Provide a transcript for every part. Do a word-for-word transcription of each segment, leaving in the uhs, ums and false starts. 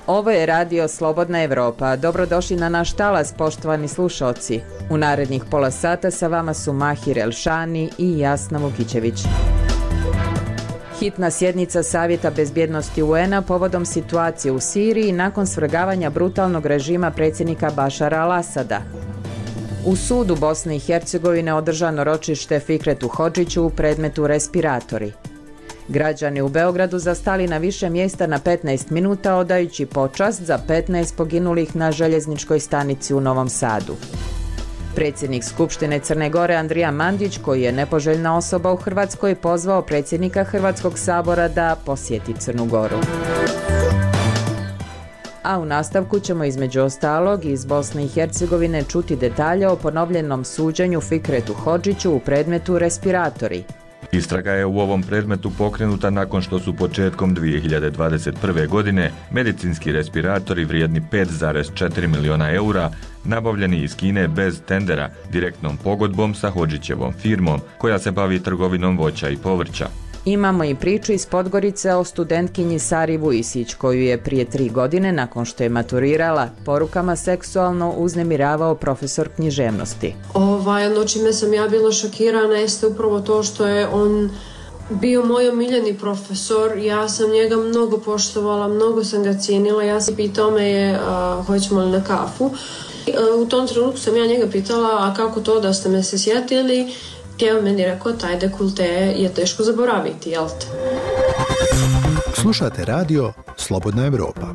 Ovo je radio Slobodna Evropa. Dobrodošli na naš talas, poštovani slušalci. U narednih pola sata sa vama su Mahir Elšani i Jasna Vukićević. Hitna sjednica Savjeta bezbjednosti U N-a povodom situacije u Siriji nakon svrgavanja brutalnog režima predsjednika Bašara al-Asada. U sudu Bosne i Hercegovine održano ročište Fikretu Hodžiću u predmetu respiratori. Građani u Beogradu zastali na više mjesta na petnaest minuta odajući počast za petnaest poginulih na željezničkoj stanici u Novom Sadu. Predsjednik Skupštine Crne Gore Andrija Mandić, koji je nepoželjna osoba u Hrvatskoj, pozvao predsjednika Hrvatskog sabora da posjeti Crnu Goru. A u nastavku ćemo između ostalog iz Bosne i Hercegovine čuti detalje o ponovljenom suđenju Fikretu Hodžiću u predmetu respiratori. Istraga je u ovom predmetu pokrenuta nakon što su početkom dvije hiljade dvadeset prve. godine medicinski respiratori vrijedni pet zarez četiri miliona eura nabavljeni iz Kine bez tendera, direktnom pogodbom sa Hodžićevom firmom koja se bavi trgovinom voća i povrća. Imamo i priču iz Podgorice o studentkinji Sari Vujisić, koju je prije tri godine, nakon što je maturirala, porukama seksualno uznemiravao profesor književnosti. Ovaj, ono čime sam ja bila šokirana jeste upravo to što je on bio moj omiljeni profesor. Ja sam njega mnogo poštovala, mnogo sam ga cijenila. Ja sam pitao me je a, hoćemo li na kafu. A, u tom trenutku sam ja njega pitala, a kako to da ste me se sjetili? Tijel meni rekao, taj dekolte je teško zaboraviti, jel te? Slušate radio Slobodna Evropa.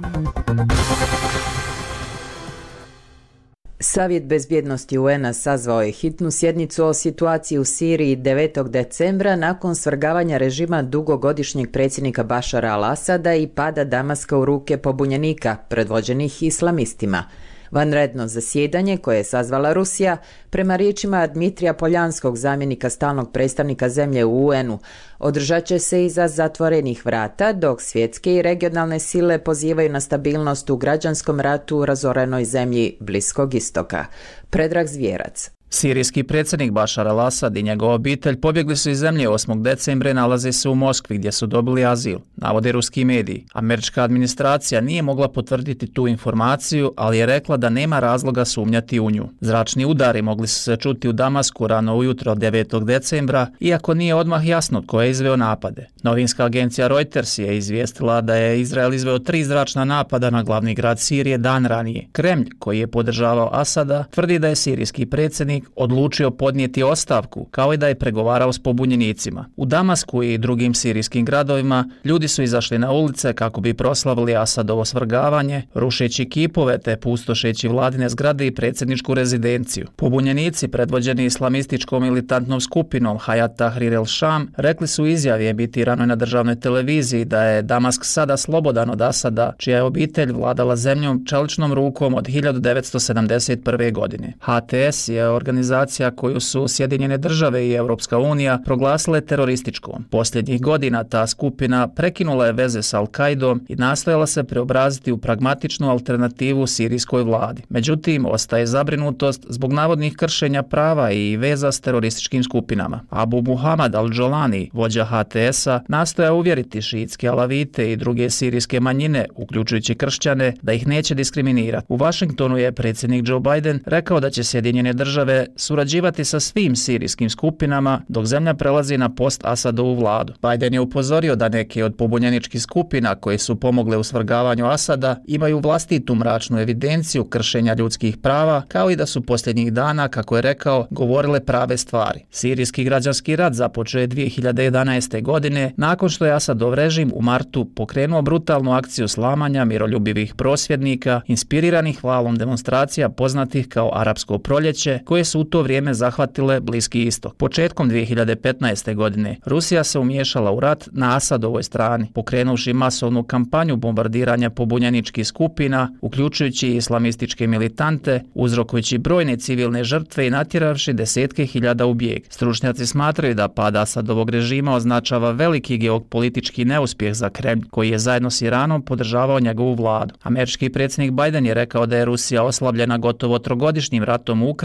Savjet bezbjednosti U N-a sazvao je hitnu sjednicu o situaciji u Siriji devetog decembra nakon svrgavanja režima dugogodišnjeg predsjednika Bašara al-Asada i pada Damaska u ruke pobunjenika, predvođenih islamistima. Vanredno zasjedanje koje je sazvala Rusija, prema riječima Dmitrija Poljanskog, zamjenika stalnog predstavnika zemlje u U N-u, održat će se iza zatvorenih vrata, dok svjetske i regionalne sile pozivaju na stabilnost u građanskom ratu u razorenoj zemlji Bliskog istoka. Predrag Zvjerac. Sirijski predsjednik Bašar al-Asad i njegova obitelj pobjegli su iz zemlje osmog decembra i nalaze se u Moskvi gdje su dobili azil, navode ruski mediji. Američka administracija nije mogla potvrditi tu informaciju, ali je rekla da nema razloga sumnjati u nju. Zračni udari mogli su se čuti u Damasku rano ujutro devetog decembra, iako nije odmah jasno tko je izveo napade. Novinska agencija Reuters je izvijestila da je Izrael izveo tri zračna napada na glavni grad Sirije dan ranije. Kremlj, koji je podržavao Asada, tvrdi da je sirijski predsjednik odlučio podnijeti ostavku, kao i da je pregovarao s pobunjenicima. U Damasku i drugim sirijskim gradovima ljudi su izašli na ulice kako bi proslavili Asadovo svrgavanje, rušeći kipove te pustošeći vladine zgrade i predsjedničku rezidenciju. Pobunjenici, predvođeni islamističkom militantnom skupinom Hayat Tahrir el-Sham, rekli su u izjavi emitiranoj na državnoj televiziji da je Damask sada slobodan od Asada, čija je obitelj vladala zemljom čeličnom rukom od hiljadu devetsto sedamdeset prve. godine. H T S je organizacija organizacija koju su Sjedinjene države i Europska unija proglasile terorističkom. Posljednjih godina ta skupina prekinula je veze s Al-Kaidom i nastojala se preobraziti u pragmatičnu alternativu sirijskoj vladi. Međutim, ostaje zabrinutost zbog navodnih kršenja prava i veza s terorističkim skupinama. Abu Muhammad al-Jolani, vođa H T S-a, nastoja uvjeriti šiitske alavite i druge sirijske manjine, uključujući kršćane, da ih neće diskriminirati. U Washingtonu je predsjednik Joe Biden rekao da će Sjedinjene države surađivati sa svim sirijskim skupinama dok zemlja prelazi na post-Asadovu vladu. Biden je upozorio da neke od pobunjeničkih skupina koje su pomogle u svrgavanju Asada imaju vlastitu mračnu evidenciju kršenja ljudskih prava, kao i da su posljednjih dana, kako je rekao, govorile prave stvari. Sirijski građanski rat započeo je dvije hiljade jedanaeste. godine nakon što je Asadov režim u martu pokrenuo brutalnu akciju slamanja miroljubivih prosvjednika, inspiriranih valom demonstracija poznatih kao Arapsko proljeće, koje su u to vrijeme zahvatile Bliski istok. Početkom dvije hiljade petnaeste. godine Rusija se umiješala u rat na Asadovoj strani, pokrenuvši masovnu kampanju bombardiranja pobunjeničkih skupina, uključujući islamističke militante, uzrokujući brojne civilne žrtve i natjeravši desetke hiljada u bijeg. Stručnjaci smatraju da pad Asadovog režima označava veliki geopolitički neuspjeh za Kremlj, koji je zajedno s Iranom podržavao njegovu vladu. Američki predsjednik Biden je rekao da je Rusija oslabljena gotovo trogodišnjim ratom u Ukrajini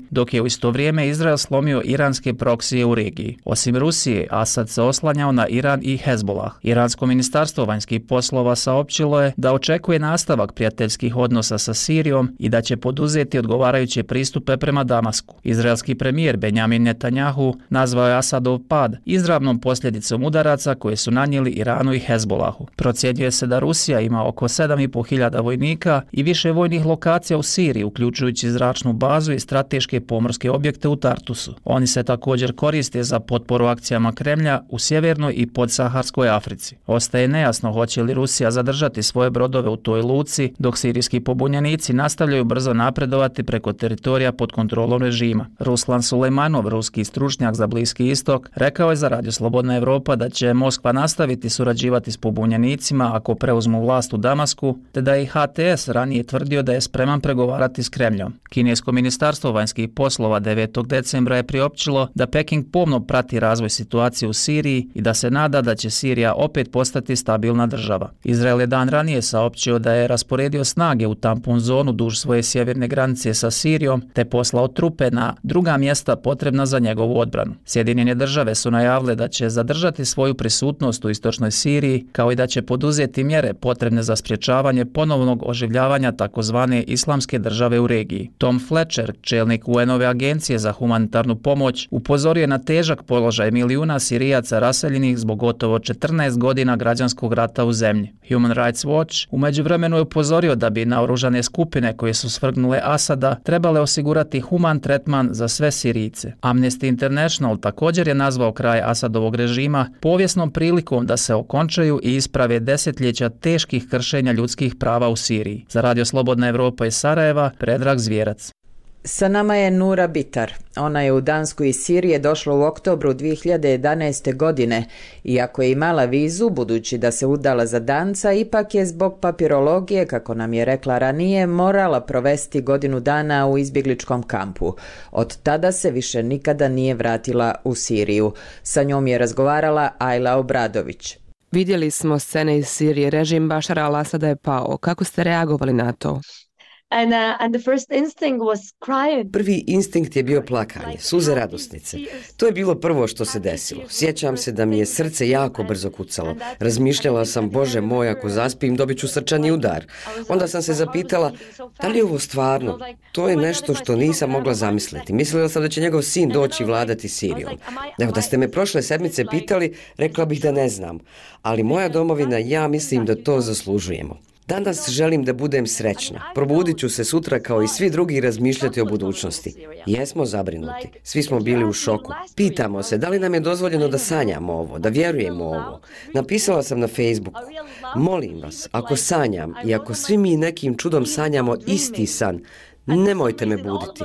dok je u isto vrijeme Izrael slomio iranske proksije u regiji. Osim Rusije, Asad se oslanjao na Iran i Hezbollah. Iransko ministarstvo vanjskih poslova saopćilo je da očekuje nastavak prijateljskih odnosa sa Sirijom i da će poduzeti odgovarajuće pristupe prema Damasku. Izraelski premijer Benjamin Netanjahu nazvao je Asadov pad izravnom posljedicom udaraca koje su nanijeli Iranu i Hezbollahu. Procjenjuje se da Rusija ima oko sedam i po hiljada vojnika i više vojnih lokacija u Siriji, uključujući zračnu bazu i strateške pomorske objekte u Tartusu. Oni se također koriste za potporu akcijama Kremlja u sjevernoj i podsaharskoj Africi. Ostaje nejasno hoće li Rusija zadržati svoje brodove u toj luci, dok sirijski pobunjenici nastavljaju brzo napredovati preko teritorija pod kontrolom režima. Ruslan Sulejmanov, ruski stručnjak za Bliski istok, rekao je za Radio Slobodna Evropa da će Moskva nastaviti surađivati s pobunjenicima ako preuzmu vlast u Damasku, te da je H T S ranije tvrdio da je spreman pregovarati s Kremljom. Kinesko ministarstvo vanjskih poslova devetog decembra je priopćilo da Peking pomno prati razvoj situacije u Siriji i da se nada da će Sirija opet postati stabilna država. Izrael je dan ranije saopćio da je rasporedio snage u tampon zonu duž svoje sjeverne granice sa Sirijom te poslao trupe na druga mjesta potrebna za njegovu odbranu. Sjedinjene države su najavile da će zadržati svoju prisutnost u istočnoj Siriji, kao i da će poduzeti mjere potrebne za sprječavanje ponovnog oživljavanja takozvane islamske države u regiji. Tom Fletcher, čelnik U N-ove agencije za humanitarnu pomoć, upozorio je na težak položaj milijuna Sirijaca raseljenih zbog gotovo četrnaest godina građanskog rata u zemlji. Human Rights Watch u međuvremenu je upozorio da bi naoružane skupine koje su svrgnule Asada trebale osigurati human tretman za sve Sirijce. Amnesty International također je nazvao kraj Asadovog režima povijesnom prilikom da se okončaju i isprave desetljeća teških kršenja ljudskih prava u Siriji. Za Radio Slobodna Evropa iz Sarajeva, Predrag Zvjerac. Sa nama je Nura Bitar. Ona je u Dansku iz Sirije došla u oktobru dvije hiljade jedanaeste. godine. Iako je imala vizu, budući da se udala za Danca, ipak je zbog papirologije, kako nam je rekla ranije, morala provesti godinu dana u izbjegličkom kampu. Od tada se više nikada nije vratila u Siriju. Sa njom je razgovarala Ajla Obradović. Vidjeli smo scene iz Sirije, režim Bašara al-Asada je pao. Kako ste reagovali na to? And, uh, and the first instinct was crying. Prvi instinkt je bio plakanje, suze radosnice. To je bilo prvo što se desilo. Sjećam se da mi je srce jako brzo kucalo. Razmišljala sam, Bože moj, ako zaspim dobit ću srčani udar. Onda sam se zapitala, da li je ovo stvarno? To je nešto što nisam mogla zamisliti. Mislila sam da će njegov sin doći vladati Sirijom. Evo, da ste me prošle sedmice pitali, rekla bih da ne znam. Ali moja domovina, ja mislim da to zaslužujemo. Danas želim da budem srećna. Probudit ću se sutra kao i svi drugi razmišljati o budućnosti. Jesmo zabrinuti. Svi smo bili u šoku. Pitamo se da li nam je dozvoljeno da sanjamo ovo, da vjerujemo ovo. Napisala sam na Facebooku. Molim vas, ako sanjam i ako svi mi nekim čudom sanjamo isti san, nemojte me buditi.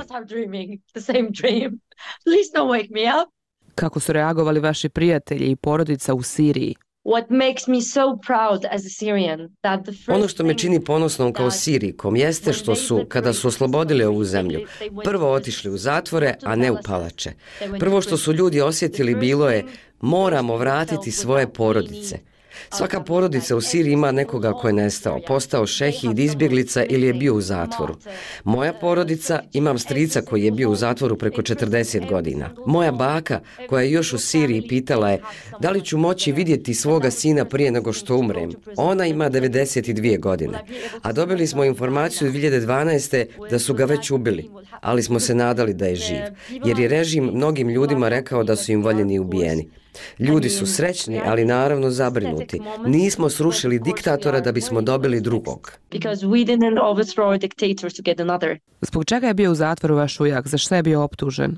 Kako su reagovali vaši prijatelji i porodica u Siriji? What makes me so proud as a Syrian that the first Ono što me čini ponosnom kao Sirikom jeste što su, kada su oslobodili ovu zemlju, prvo otišli u zatvore, a ne u palače. Prvo što su ljudi osjetili bilo je, moramo vratiti svoje porodice. Svaka porodica u Siriji ima nekoga ko je nestao, postao šehid, izbjeglica ili je bio u zatvoru. Moja porodica, imam strica koji je bio u zatvoru preko četrdeset godina. Moja baka, koja je još u Siriji, pitala je da li ću moći vidjeti svoga sina prije nego što umrem. Ona ima devedeset dvije godine. A dobili smo informaciju dvije hiljade dvanaeste. da su ga već ubili, ali smo se nadali da je živ, jer je režim mnogim ljudima rekao da su im voljeni ubijeni. Ljudi su srećni, ali naravno zabrinuti. Nismo srušili diktatora da bismo dobili drugog. Zbog čega je bio u zatvoru vaš ujak? Za šta je bio optužen?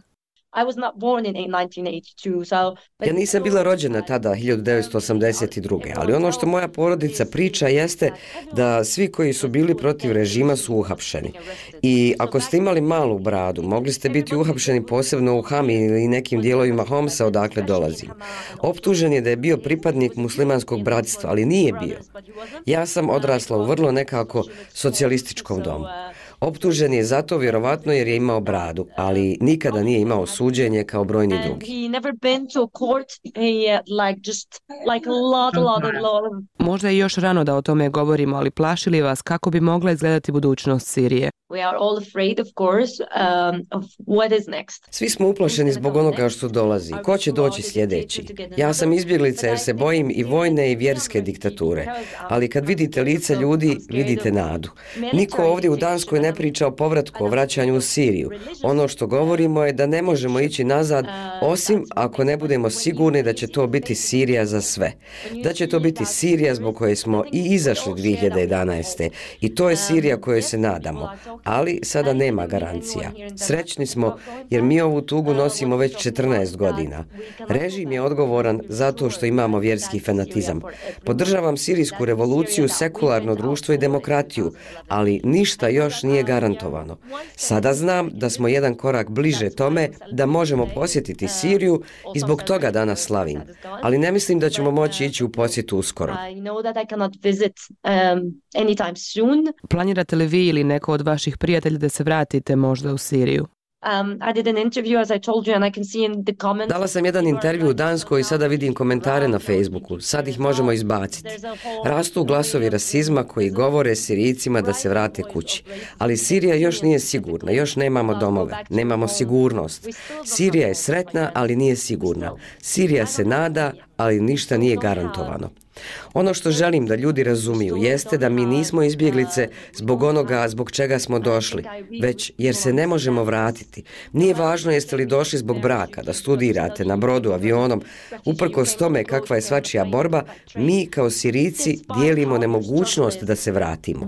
Ja nisam bila rođena tada, hiljadu devetsto osamdeset druge. ali ono što moja porodica priča jeste da svi koji su bili protiv režima su uhapšeni. I ako ste imali malu bradu, mogli ste biti uhapšeni posebno u Hami ili nekim dijelovima Homsa odakle dolazim. Optužen je da je bio pripadnik muslimanskog bratstva, ali nije bio. Ja sam odrasla u vrlo nekako socijalističkom domu. Optužen je zato vjerovatno jer je imao bradu, ali nikada nije imao suđenje kao brojni drugi. Možda je još rano da o tome govorimo, ali plaši li vas kako bi mogla izgledati budućnost Sirije? We are all afraid, of course, um, of what is next. Svi smo uplašeni zbog onoga što dolazi. Ko će doći sljedeći? Ja sam izbjeglica jer se bojim i vojne i vjerske diktature. Ali kad vidite lice ljudi, vidite nadu. Niko ovdje u Danskoj ne priča o povratku, o vraćanju u Siriju. Ono što govorimo je da ne možemo ići nazad, osim ako ne budemo sigurni da će to biti Sirija za sve. Da će to biti Sirija zbog koje smo i izašli dvije hiljade jedanaeste. I to je Sirija kojoj se nadamo. Ali sada nema garancija. Srećni smo jer mi ovu tugu nosimo već četrnaest godina. Režim je odgovoran zato što imamo vjerski fanatizam. Podržavam sirijsku revoluciju, sekularno društvo i demokratiju, ali ništa još nije garantovano. Sada znam da smo jedan korak bliže tome da možemo posjetiti Siriju i zbog toga danas slavim. Ali ne mislim da ćemo moći ići u posjetu uskoro. Planirate li vi ili neko od vaših prijatelja da se vratite možda u Siriju? Um, I did an interview, as I told you, and I can see in the comments. Dala sam jedan intervju u Danskoj i sada vidim komentare na Facebooku. Sad ih možemo izbaciti. Rastu glasovi rasizma koji govore Sirijcima da se vrate kući. Ali Sirija još nije sigurna, još nemamo domove, nemamo sigurnost. Sirija je sretna, ali nije sigurna. Sirija se nada, ali ništa nije garantovano. Ono što želim da ljudi razumiju jeste da mi nismo izbjeglice zbog onoga zbog čega smo došli, već jer se ne možemo vratiti. Nije važno jeste li došli zbog braka, da studirate na brodu, avionom. Uprkos tome kakva je svačija borba, mi kao Sirijci dijelimo nemogućnost da se vratimo.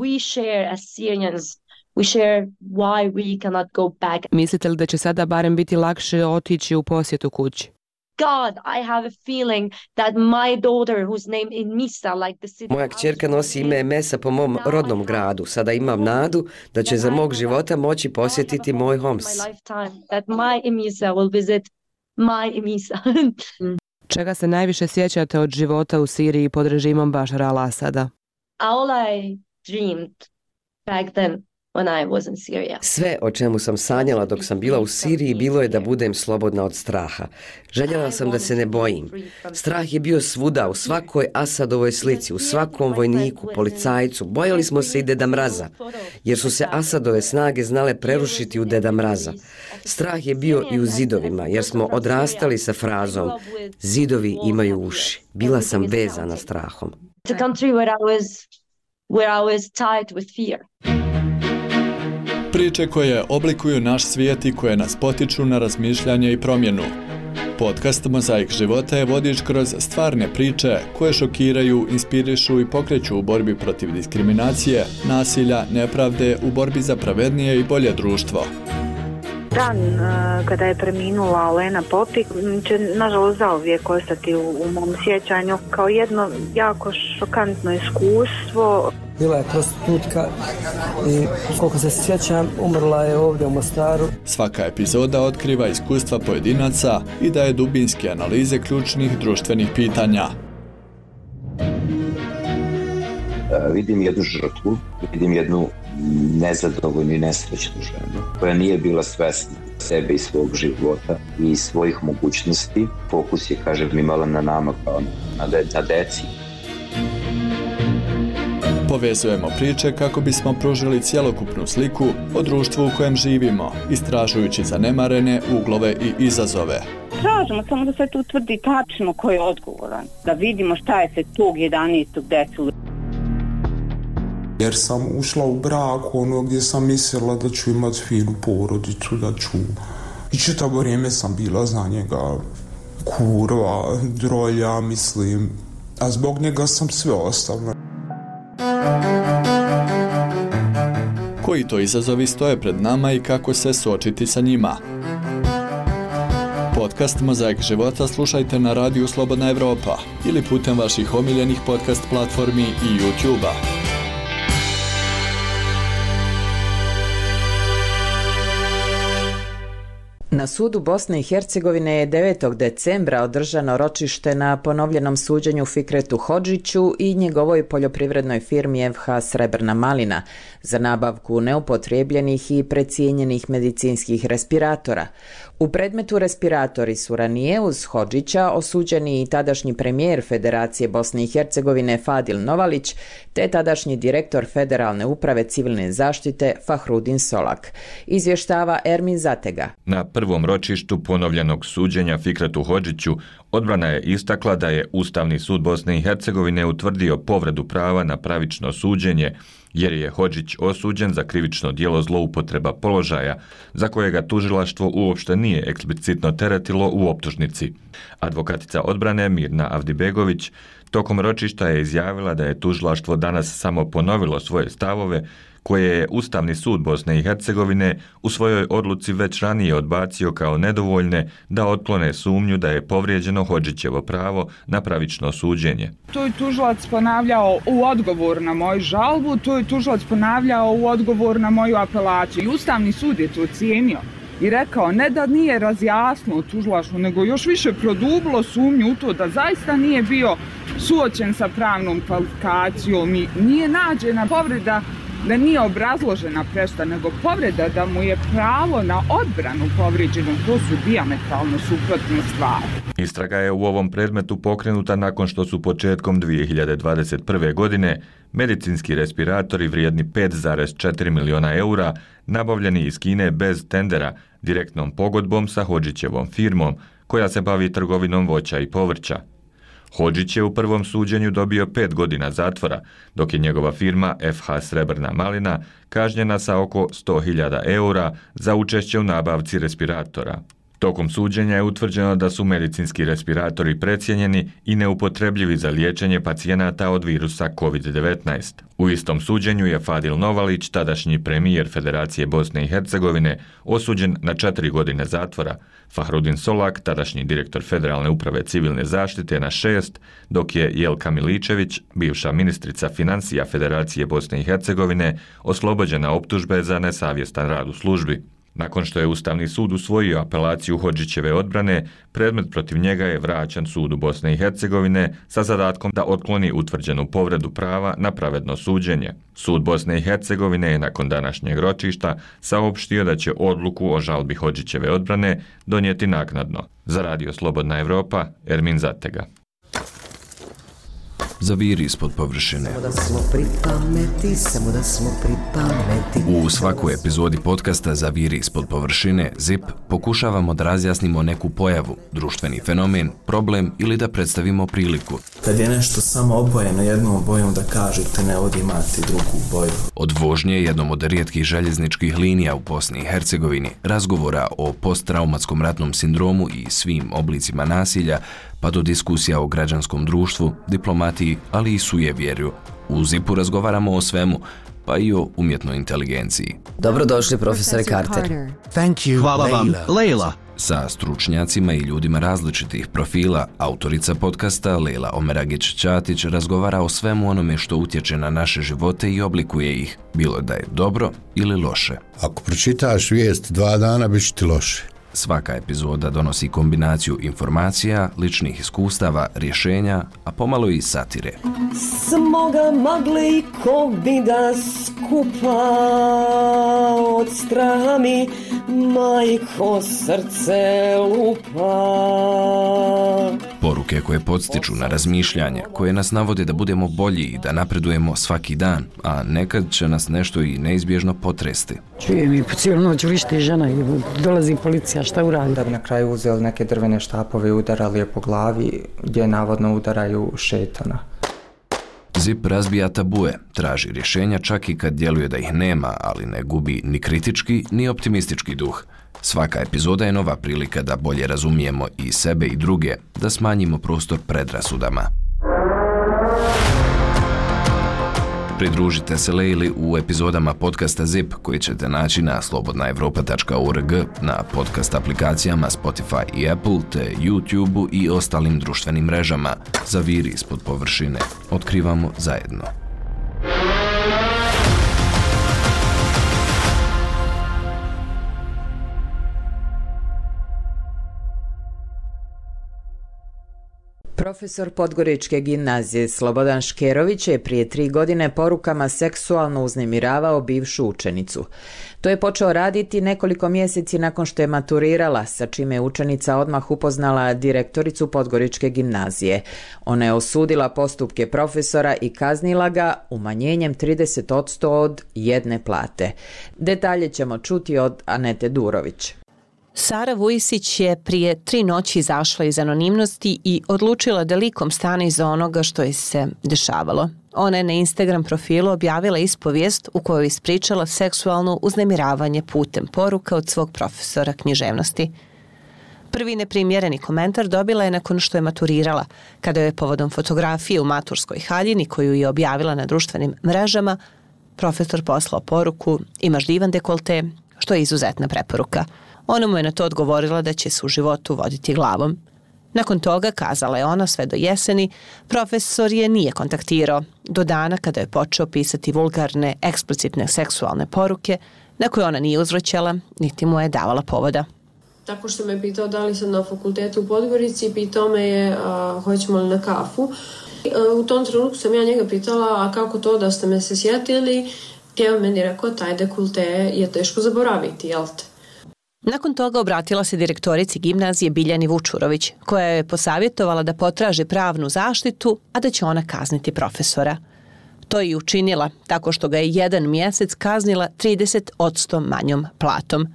Mislite li da će sada barem biti lakše otići u posjetu kući? God, I have a feeling that my daughter, whose name is Misa, like the city. Moja kćerka nosi ime Mesa po mom rodnom gradu. Sada imam nadu da će za mog života moći posjetiti moj Homs. That my Emisa will visit my Emisa. Čega se najviše sjećate od života u Siriji pod režimom Bašara al-Asada? All I dreamed back then when I was in Syria. Sve o čemu sam sanjala dok sam bila u Siriji bilo je da budem slobodna od straha. Željela sam da se ne bojim. Strah je bio svuda, u svakoj Asadovoj slici, u svakom vojniku, policajcu. Bojali smo se i Deda Mraza, jer su se Asadove snage znale prerušiti u Deda Mraza. Strah je bio i u zidovima, jer smo odrastali sa frazom zidovi imaju uši. Bila sam vezana strahom. It's a country where I was where I was tied with fear. Priče koje oblikuju naš svijet i koje nas potiču na razmišljanje i promjenu. Podcast Mozaik života je vodič kroz stvarne priče koje šokiraju, inspirišu i pokreću u borbi protiv diskriminacije, nasilja, nepravde, u borbi za pravednije i bolje društvo. Dan kada je preminula Olena Popik će nažalost zauvijek ostati u, u mom sjećanju kao jedno jako šokantno iskustvo. Bila je prostitutka i koliko se sjećam umrla je ovdje u Mostaru. Svaka epizoda otkriva iskustva pojedinaca i daje dubinske analize ključnih društvenih pitanja. Uh, vidim jednu žrtvu, vidim jednu nezadovoljnu i nesrećnu ženu koja nije bila svesna sebe i svog života i svojih mogućnosti. Fokus je, kažem, imala na nama kao na, de- na deci. Povezujemo priče kako bismo pružili cjelokupnu sliku o društvu u kojem živimo, istražujući zanemarene uglove i izazove. Tražimo samo da se tu utvrdi tačno ko je odgovoran, da vidimo šta je se tog jedanaestog desilo. Jer sam ušla u brak ono gdje sam mislila da ću imati finu porodicu, da ću... I čitavo vrijeme sam bila za njega kurva, drolja, mislim, a zbog njega sam sve ostavila. Koji to izazovi stoje pred nama i kako se suočiti sa njima? Podcast Mozaik života slušajte na radiju Slobodna Evropa ili putem vaših omiljenih podcast platformi i YouTube-a. Na sudu Bosne i Hercegovine je devetog decembra održano ročište na ponovljenom suđenju Fikretu Hodžiću i njegovoj poljoprivrednoj firmi F H Srebrna malina za nabavku neupotrebljenih i precijenjenih medicinskih respiratora. U predmetu respiratori su ranije uz Hodžića osuđeni i tadašnji premijer Federacije Bosne i Hercegovine Fadil Novalić te tadašnji direktor Federalne uprave civilne zaštite Fahrudin Solak. Izvještava Ermin Zatega. Na prvom ročištu ponovljenog suđenja Fikratu Hodžiću odbrana je istakla da je Ustavni sud Bosne i Hercegovine utvrdio povredu prava na pravično suđenje, jer je Hodžić osuđen za krivično djelo zloupotreba položaja, za kojega tužilaštvo uopšte nije eksplicitno teretilo u optužnici. Advokatica odbrane Mirna Avdibegović tokom ročišta je izjavila da je tužilaštvo danas samo ponovilo svoje stavove koje je Ustavni sud Bosne i Hercegovine u svojoj odluci već ranije odbacio kao nedovoljne da otklone sumnju da je povrijeđeno Hodžićevo pravo na pravično suđenje. To je tužilac ponavljao u odgovor na moju žalbu, to je tužilac ponavljao u odgovor na moju apelaciju. I Ustavni sud je to cijenio i rekao ne da nije razjasnilo tužilaštvo, nego još više produbilo sumnju u to da zaista nije bio suočen sa pravnom kvalifikacijom i nije nađena povreda, da nije obrazložena presuda, nego povreda da mu je pravo na odbranu povrijeđeno. To su dijametralno suprotne stvari. Istraga je u ovom predmetu pokrenuta nakon što su početkom dvije hiljade dvadeset prve. godine medicinski respiratori vrijedni pet zarez četiri miliona eura nabavljeni iz Kine bez tendera, direktnom pogodbom sa Hodžićevom firmom koja se bavi trgovinom voća i povrća. Hodžić je u prvom suđenju dobio pet godina zatvora, dok je njegova firma F H Srebrna malina kažnjena sa oko sto hiljada eura za učešće u nabavci respiratora. Tokom suđenja je utvrđeno da su medicinski respiratori precijenjeni i neupotrebljivi za liječenje pacijenata od virusa kovid devetnaest. U istom suđenju je Fadil Novalić, tadašnji premijer Federacije Bosne i Hercegovine, osuđen na četiri godine zatvora, Fahrudin Solak, tadašnji direktor Federalne uprave civilne zaštite, na šest, dok je Jelka Miličević, bivša ministrica financija Federacije Bosne i Hercegovine, oslobođena optužbe za nesavjestan rad u službi. Nakon što je Ustavni sud usvojio apelaciju Hodžićeve odbrane, predmet protiv njega je vraćen sudu Bosne i Hercegovine sa zadatkom da otkloni utvrđenu povredu prava na pravedno suđenje. Sud Bosne i Hercegovine je nakon današnjeg ročišta saopštio da će odluku o žalbi Hodžićeve odbrane donijeti naknadno. Za Radio Slobodna Evropa, Ermin Zatega. Zaviri ispod površine. U svakoj epizodi podcasta Zaviri ispod površine Zip pokušavamo da razjasnimo neku pojavu, društveni fenomen, problem ili da predstavimo priliku. Kad je nešto samo obojeno jednom bojom, da kažete ne ovdje imate drugu boju. Od vožnje jednom od rijetkih željezničkih linija u Bosni i Hercegovini, razgovora o posttraumatskom ratnom sindromu i svim oblicima nasilja, pa do diskusija o građanskom društvu, diplomatiji, ali i sujevjerju. U Zipu razgovaramo o svemu, pa i o umjetnoj inteligenciji. Dobrodošli, profesore Carter. Thank you, Hvala vam, Leila. Sa stručnjacima i ljudima različitih profila, autorica podcasta Leila Omeragić-Ćatić razgovara o svemu onome što utječe na naše živote i oblikuje ih, bilo da je dobro ili loše. Ako pročitaš vijest dva dana, bit će ti loše. Svaka epizoda donosi kombinaciju informacija, ličnih iskustava, rješenja, a pomalo i satire. Smoga magle i kovida skupa, od straha mi majko srce lupa. Poruke koje podstiču na razmišljanje, koje nas navode da budemo bolji i da napredujemo svaki dan, a nekad će nas nešto i neizbježno potresti. Čujem i po cijelu noć vrišti žena i dolazi policija, šta uradi? Da bi na kraju uzeli neke drvene štapove i udarali je po glavi, gdje navodno udaraju šetana. Zip razbija tabue, traži rješenja čak i kad djeluje da ih nema, ali ne gubi ni kritički ni optimistički duh. Svaka epizoda je nova prilika da bolje razumijemo i sebe i druge, da smanjimo prostor predrasudama. Pridružite se Leili u epizodama podcasta Zip koji ćete naći na slobodna evropa tačka org, na podcast aplikacijama Spotify i Apple, te YouTube i ostalim društvenim mrežama. Zaviri ispod površine. Otkrivamo zajedno. Profesor Podgoričke gimnazije Slobodan Škerović je prije tri godine porukama seksualno uznemiravao bivšu učenicu. To je počeo raditi nekoliko mjeseci nakon što je maturirala, sa čime je učenica odmah upoznala direktoricu Podgoričke gimnazije. Ona je osudila postupke profesora i kaznila ga umanjenjem trideset posto od jedne plate. Detalje ćemo čuti od Anete Durović. Sara Vujisić je prije tri noći izašla iz anonimnosti i odlučila da likom stane iza onoga što je se dešavalo. Ona je na Instagram profilu objavila ispovijest u kojoj je ispričala seksualno uznemiravanje putem poruka od svog profesora književnosti. Prvi neprimjereni komentar dobila je nakon što je maturirala, kada je povodom fotografije u maturskoj haljini koju je objavila na društvenim mrežama, profesor poslao poruku "Imaš divan dekolte", što je izuzetna preporuka. Ona mu je na to odgovorila da će se u životu voditi glavom. Nakon toga, kazala je ona, sve do jeseni, profesor je nije kontaktirao, do dana kada je počeo pisati vulgarne, eksplicitne seksualne poruke, na koje ona nije uzvraćala, niti mu je davala povoda. Tako što me pitao da li sam na fakultetu u Podgorici, pitao me je a, hoćemo li na kafu. U tom trenutku sam ja njega pitala, a kako to da ste me se sjetili, je on meni rekao, taj dekolte je teško zaboraviti, jel te? Nakon toga obratila se direktorici gimnazije Biljani Vučurović, koja je posavjetovala da potraži pravnu zaštitu, a da će ona kazniti profesora. To je i učinila, tako što ga je jedan mjesec kaznila trideset posto manjom platom.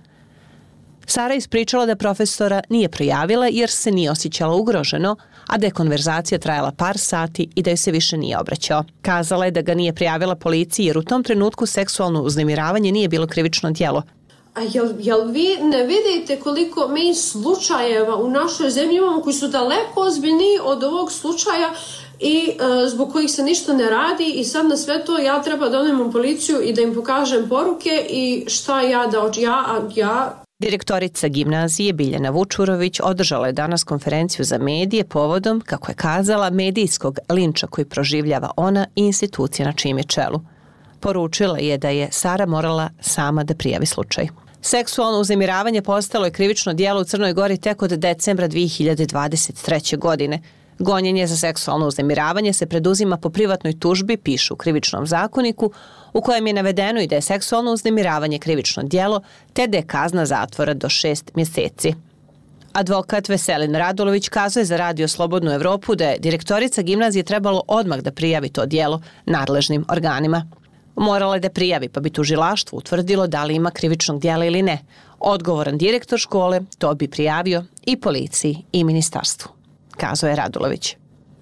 Sara ispričala da profesora nije prijavila jer se nije osjećala ugroženo, a da je konverzacija trajala par sati i da joj se više nije obraćao. Kazala je da ga nije prijavila policiji jer u tom trenutku seksualno uznemiravanje nije bilo krivično djelo. A jel, jel vi ne vidite koliko mi slučajeva u našoj zemlji imamo koji su daleko ozbiljniji od ovog slučaja i e, zbog kojih se ništa ne radi i sad na sve to ja treba da odem policiju i da im pokažem poruke i šta ja da oč... ja, ja... Direktorica gimnazije Biljana Vučurović održala je danas konferenciju za medije povodom, kako je kazala, medijskog linča koji proživljava ona i institucija na čijem je čelu. Poručila je da je Sara morala sama da prijavi slučaj. Seksualno uznemiravanje postalo je krivično djelo u Crnoj Gori tek od decembra dvije hiljade dvadeset treće. godine. Gonjenje za seksualno uznemiravanje se preduzima po privatnoj tužbi, pišu u Krivičnom zakoniku, u kojem je navedeno i da je seksualno uznemiravanje krivično djelo, te da je kazna zatvora do šest mjeseci. Advokat Veselin Radulović kazuje za Radio Slobodnu Evropu da je direktorica gimnazije trebalo odmah da prijavi to djelo nadležnim organima. Morala je da prijavi, pa bi tužilaštvo utvrdilo da li ima krivičnog djela ili ne. Odgovoran direktor škole to bi prijavio i policiji i ministarstvu, kazao je Radulović.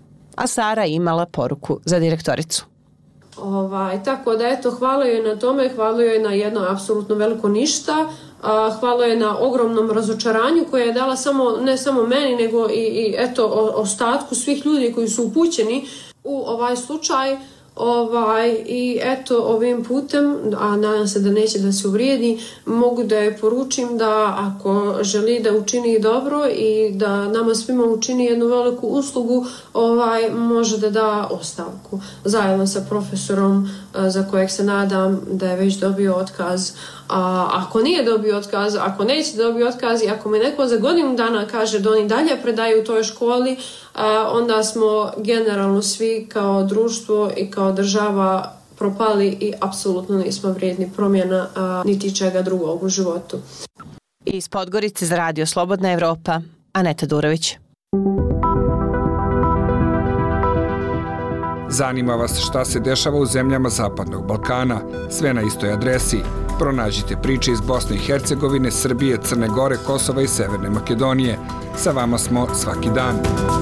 A Sara imala poruku za direktoricu. Ovaj, tako da eto, hvala joj na tome, hvala joj na jedno apsolutno veliko ništa, a, hvala joj na ogromnom razočaranju koje je dala samo, ne samo meni, nego i, i eto, o, ostatku svih ljudi koji su upućeni u ovaj slučaj. Ovaj, i eto, ovim putem, a nadam se da neće da se uvrijedi, mogu da je poručim da ako želi da učini dobro i da nama svima učini jednu veliku uslugu, ovaj, može da da ostavku zajedno sa profesorom za kojeg se nadam da je već dobio otkaz. A ako nije dobio otkaz, ako neće dobiti otkaz i ako mi neko za godinu dana kaže da oni dalje predaju u toj školi, a, onda smo generalno svi kao društvo i kao država propali i apsolutno nismo vrijedni promjena a, niti čega drugog u životu. Iz Podgorice za Radio Slobodna Evropa, Aneta Durović. Zanima vas šta se dešava u zemljama Zapadnog Balkana? Sve na istoj adresi. Pronađite priče iz Bosne i Hercegovine, Srbije, Crne Gore, Kosova i Severne Makedonije. Sa vama smo svaki dan.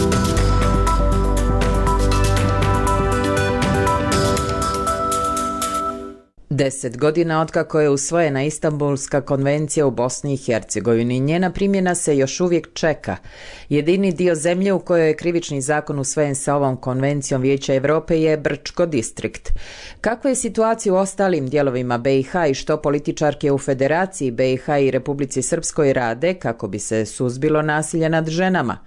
Deset godina otkako je usvojena Istanbulska konvencija u Bosni i Hercegovini, njena primjena se još uvijek čeka. Jedini dio zemlje u kojoj je krivični zakon usvojen sa ovom konvencijom Vijeća Europe je Brčko distrikt. Kakva je situacija u ostalim dijelovima B i H i što političarke u Federaciji B i H i Republici Srpskoj rade kako bi se suzbilo nasilje nad ženama?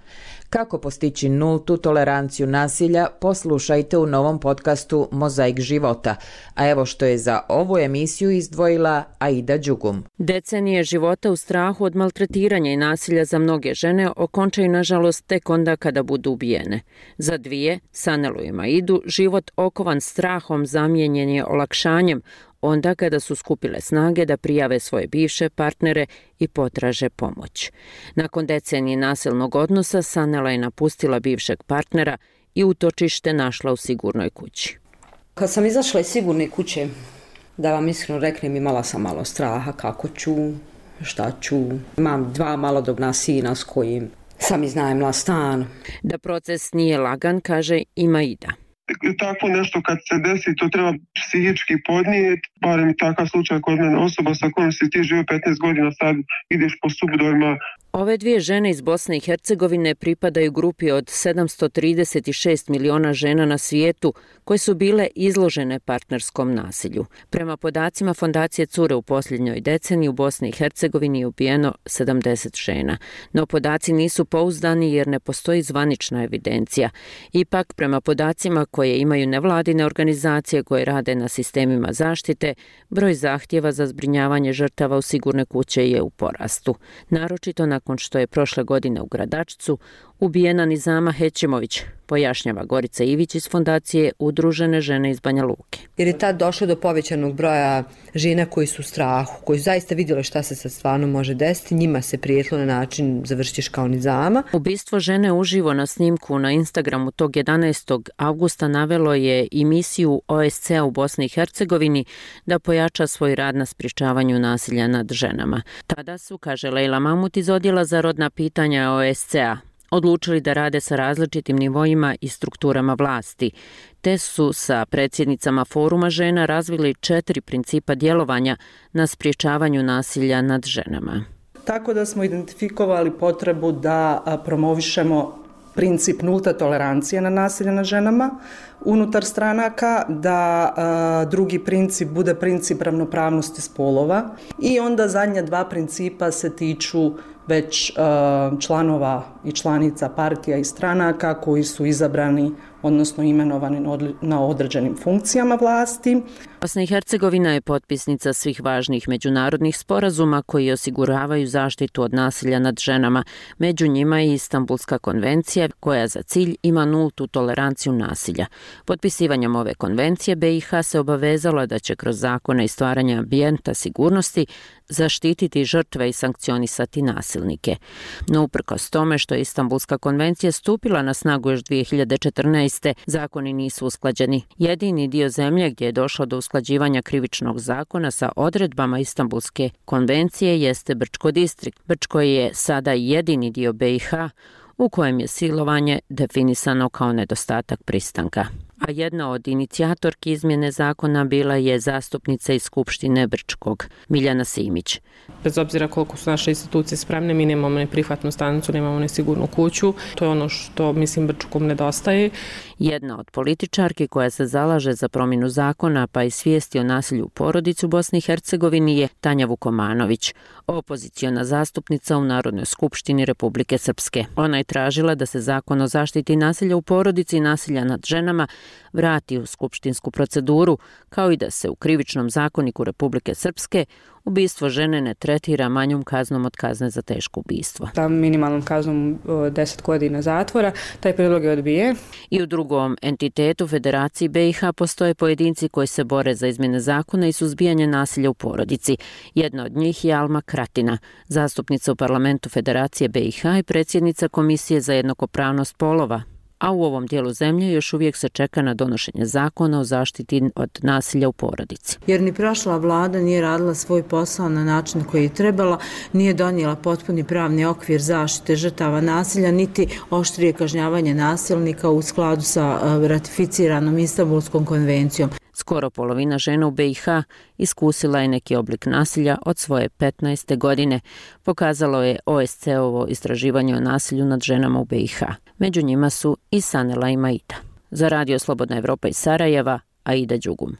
Kako postići nultu toleranciju nasilja, poslušajte u novom podcastu Mozaik života. A evo što je za ovu emisiju izdvojila Aida Đugum. Decenije života u strahu od maltretiranja i nasilja za mnoge žene okončaju nažalost tek onda kada budu ubijene. Za dvije, Sanelu i Maidu, život okovan strahom zamijenjen je olakšanjem onda kada su skupile snage da prijave svoje bivše partnere i potraže pomoć. Nakon decenije nasilnog odnosa, Sanela je napustila bivšeg partnera i utočište našla u sigurnoj kući. Kad sam izašla iz sigurne kuće, da vam iskreno reknem, imala sam malo straha kako ću, šta ću. Imam dva malodobna sina s kojim sam iznajmila stan. Da proces nije lagan, kaže i Maida. Tako nešto kad se desi, to treba psihički podnijeti, barem i takav slučaj kod mene, osoba sa kojom si ti živio petnaest godina, sad ideš po sudovima. Ove dvije žene iz Bosne i Hercegovine pripadaju grupi od sedamsto trideset šest miliona žena na svijetu koje su bile izložene partnerskom nasilju. Prema podacima Fondacije Cure u posljednjoj deceniji u Bosni i Hercegovini je ubijeno sedamdeset žena. No podaci nisu pouzdani jer ne postoji zvanična evidencija. Ipak, prema podacima koje imaju nevladine organizacije koje rade na sistemima zaštite, broj zahtjeva za zbrinjavanje žrtava u sigurne kuće je u porastu. Naročito na nakon što je prošle godine u Gradačcu ubijena Nizama Hećimović, pojašnjava Gorica Ivić iz Fondacije Udružene žene iz Banja Luke. Jer je tad došlo do povećanog broja žena koji su u strahu, koji su zaista vidjeli šta se sad stvarno može desiti, njima se prijetilo na način završiš kao Nizama. Ubistvo žene uživo na snimku na Instagramu tog jedanaestog avgusta navelo je i misiju O S C-a u Bosni i Hercegovini da pojača svoj rad na sprječavanju nasilja nad ženama. Tada su, kaže Lejla Mamut iz Odjela za rodna pitanja O S C-a, odlučili da rade sa različitim nivoima i strukturama vlasti, te su sa predsjednicama Foruma žena razvili četiri principa djelovanja na sprječavanju nasilja nad ženama. Tako da smo identifikovali potrebu da promovišemo princip nulta tolerancija na nasilje nad ženama unutar stranaka, da a, drugi princip bude princip ravnopravnosti spolova i onda zadnja dva principa se tiču već a, članova i članica partija i stranaka koji su izabrani, odnosno imenovani na određenim funkcijama vlasti. Bosna i Hercegovina je potpisnica svih važnih međunarodnih sporazuma koji osiguravaju zaštitu od nasilja nad ženama. Među njima je Istanbulska konvencija koja za cilj ima nultu toleranciju nasilja. Potpisivanjem ove konvencije B i H se obavezala da će kroz zakone i stvaranje ambijenta sigurnosti zaštititi žrtve i sankcionisati nasilnike. No uprkos tome što je Istanbulska konvencija stupila na snagu još dvije hiljade četrnaeste. zakoni nisu usklađeni. Jedini dio zemlje gdje je došlo do usklađivanja krivičnog zakona sa odredbama Istanbulske konvencije jeste Brčko distrikt. Brčko je sada jedini dio B i H u kojem je silovanje definisano kao nedostatak pristanka. A jedna od inicijatorki izmjene zakona bila je zastupnica iz Skupštine Brčkog, Miljana Simić. Bez obzira koliko su naše institucije spremne, mi nemamo ni prihvatnu stanicu, nemamo ni sigurnu kuću. To je ono što, mislim, Brčkom nedostaje. Jedna od političarki koja se zalaže za promjenu zakona pa i svijesti o nasilju u porodici u Bosni i Hercegovini je Tanja Vukomanović, opoziciona zastupnica u Narodnoj skupštini Republike Srpske. Ona je tražila da se zakon o zaštiti nasilja u porodici i nasilja nad ženama vrati u skupštinsku proceduru, kao i da se u krivičnom zakoniku Republike Srpske ubistvo žene ne tretira manjom kaznom od kazne za teško ubistvo. Tam minimalnom kaznom deset godina zatvora, taj prijedlog je odbijen. I u drugom entitetu Federaciji B i H postoje pojedinci koji se bore za izmjene zakona i suzbijanje nasilja u porodici. Jedna od njih je Alma Kratina, zastupnica u parlamentu Federacije B i H i predsjednica Komisije za jednakopravnost polova. A u ovom dijelu zemlje još uvijek se čeka na donošenje zakona o zaštiti od nasilja u porodici. Jer ni prošla vlada nije radila svoj posao na način koji je trebala, nije donijela potpuni pravni okvir zaštite žrtava nasilja, niti oštrije kažnjavanje nasilnika u skladu sa ratificiranom Istanbulskom konvencijom. Skoro polovina žena u B i H iskusila je neki oblik nasilja od svoje petnaeste godine, pokazalo je O S C-ovo istraživanje o nasilju nad ženama u B i H. Među njima su i Sanela i Maida. Za Radio Slobodna Evropa iz Sarajeva, Aida Đugum.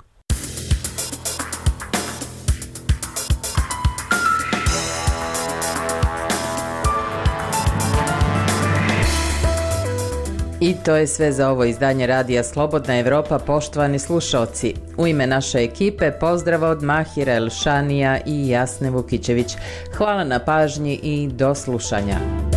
I to je sve za ovo izdanje Radija Slobodna Evropa, poštovani slušalci. U ime naše ekipe pozdrav od Mahira Elšanija i Jasne Vukićević. Hvala na pažnji i do slušanja.